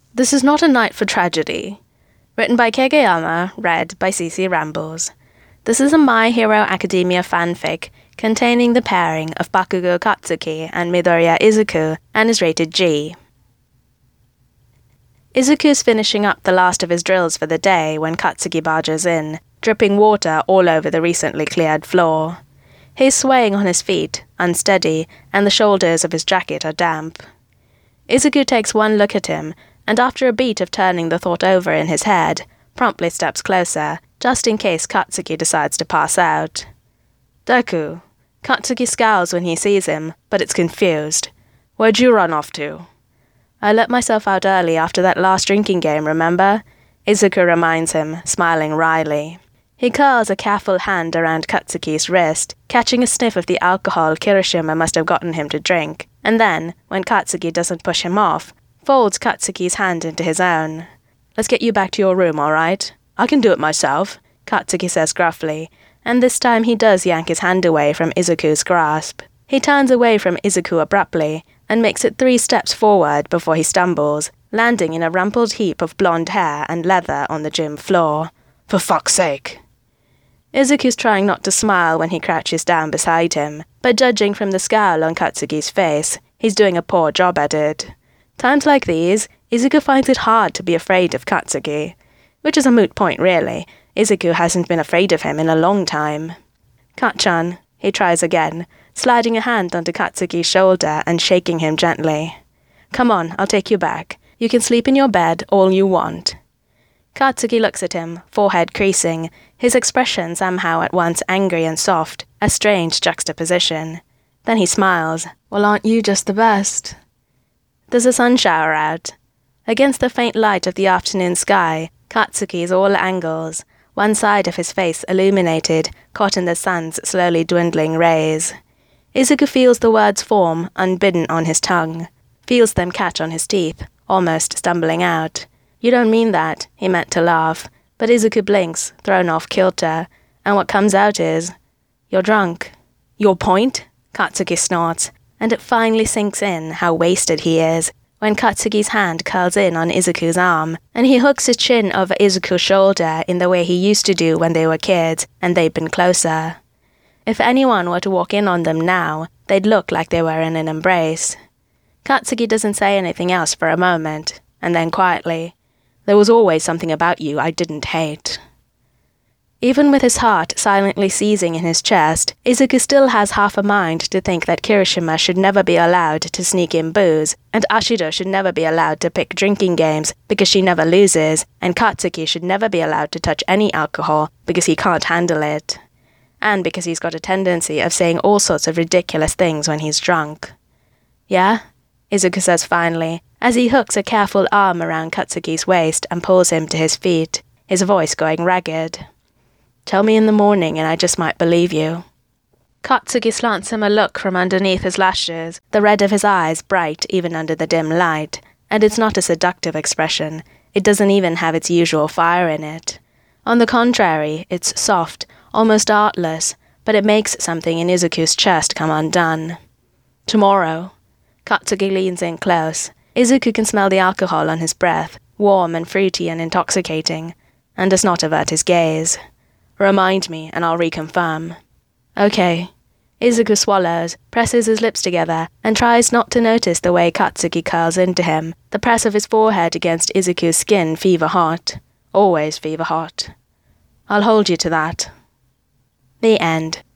This is not a night for tragedy. Written by Kageyama, read by CC Rambles. This is a My Hero Academia fanfic containing the pairing of Bakugo Katsuki and Midoriya Izuku and is rated G. Izuku is finishing up the last of his drills for the day when Katsuki barges in, dripping water all over the recently cleared floor. He's swaying on his feet, unsteady, and the shoulders of his jacket are damp. Izuku takes one look at him, and after a beat of turning the thought over in his head, promptly steps closer, just in case Katsuki decides to pass out. Deku. Katsuki scowls when he sees him, but it's confused. Where'd you run off to? I let myself out early after that last drinking game, remember? Izuku reminds him, smiling wryly. He curls a careful hand around Katsuki's wrist, catching a sniff of the alcohol Kirishima must have gotten him to drink, and then, when Katsuki doesn't push him off, folds Katsuki's hand into his own. Let's get you back to your room, all right? I can do it myself, Katsuki says gruffly, and this time he does yank his hand away from Izuku's grasp. He turns away from Izuku abruptly, and makes it 3 steps forward before he stumbles, landing in a rumpled heap of blonde hair and leather on the gym floor. For fuck's sake! Izuku's trying not to smile when he crouches down beside him, but judging from the scowl on Katsuki's face, he's doing a poor job at it. Times like these, Izuku finds it hard to be afraid of Katsuki. Which is a moot point, really. Izuku hasn't been afraid of him in a long time. Katchan, he tries again, sliding a hand onto Katsuki's shoulder and shaking him gently. Come on, I'll take you back. You can sleep in your bed all you want. Katsuki looks at him, forehead creasing, his expression somehow at once angry and soft, a strange juxtaposition. Then he smiles. Well, aren't you just the best? There's a sun shower out. Against the faint light of the afternoon sky, Katsuki is all angles, one side of his face illuminated, caught in the sun's slowly dwindling rays. Izuku feels the words form, unbidden on his tongue, feels them catch on his teeth, almost stumbling out. You don't mean that, he meant to laugh, but Izuku blinks, thrown off kilter, and what comes out is, You're drunk. Your point? Katsuki snorts, and it finally sinks in how wasted he is, when Katsuki's hand curls in on Izuku's arm, and he hooks his chin over Izuku's shoulder in the way he used to do when they were kids, and they'd been closer. If anyone were to walk in on them now, they'd look like they were in an embrace. Katsuki doesn't say anything else for a moment, and then quietly, There was always something about you I didn't hate. Even with his heart silently seizing in his chest, Izuku still has half a mind to think that Kirishima should never be allowed to sneak in booze, and Ashido should never be allowed to pick drinking games because she never loses, and Katsuki should never be allowed to touch any alcohol because he can't handle it. And because he's got a tendency of saying all sorts of ridiculous things when he's drunk. Yeah? Izuku says finally, as he hooks a careful arm around Katsuki's waist and pulls him to his feet, his voice going ragged. Tell me in the morning and I just might believe you. Katsuki slants him a look from underneath his lashes, the red of his eyes bright even under the dim light, and it's not a seductive expression. It doesn't even have its usual fire in it. On the contrary, it's soft, almost artless, but it makes something in Izuku's chest come undone. Tomorrow. Katsuki leans in close. Izuku can smell the alcohol on his breath, warm and fruity and intoxicating, and does not avert his gaze. Remind me, and I'll reconfirm. Okay. Izuku swallows, presses his lips together, and tries not to notice the way Katsuki curls into him, the press of his forehead against Izuku's skin fever-hot. Always fever-hot. I'll hold you to that. The end.